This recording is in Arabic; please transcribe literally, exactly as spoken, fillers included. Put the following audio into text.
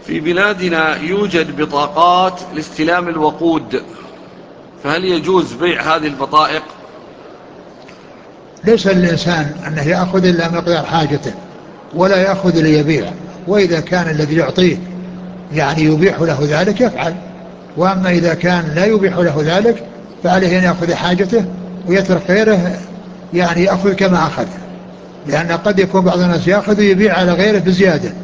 في بلادنا يوجد بطاقات لاستلام الوقود، فهل يجوز بيع هذه البطائق؟ ليس الإنسان أنه يأخذ إلا مقدار حاجته ولا يأخذ ليبيع، وإذا كان الذي يعطيه يعني يبيح له ذلك يفعل، وأما إذا كان لا يبيح له ذلك فعليه أن يأخذ حاجته ويترك غيره يعني يأخذ كما أخذ، لأن قد يكون بعض الناس يأخذ ويبيع على غيره بزيادة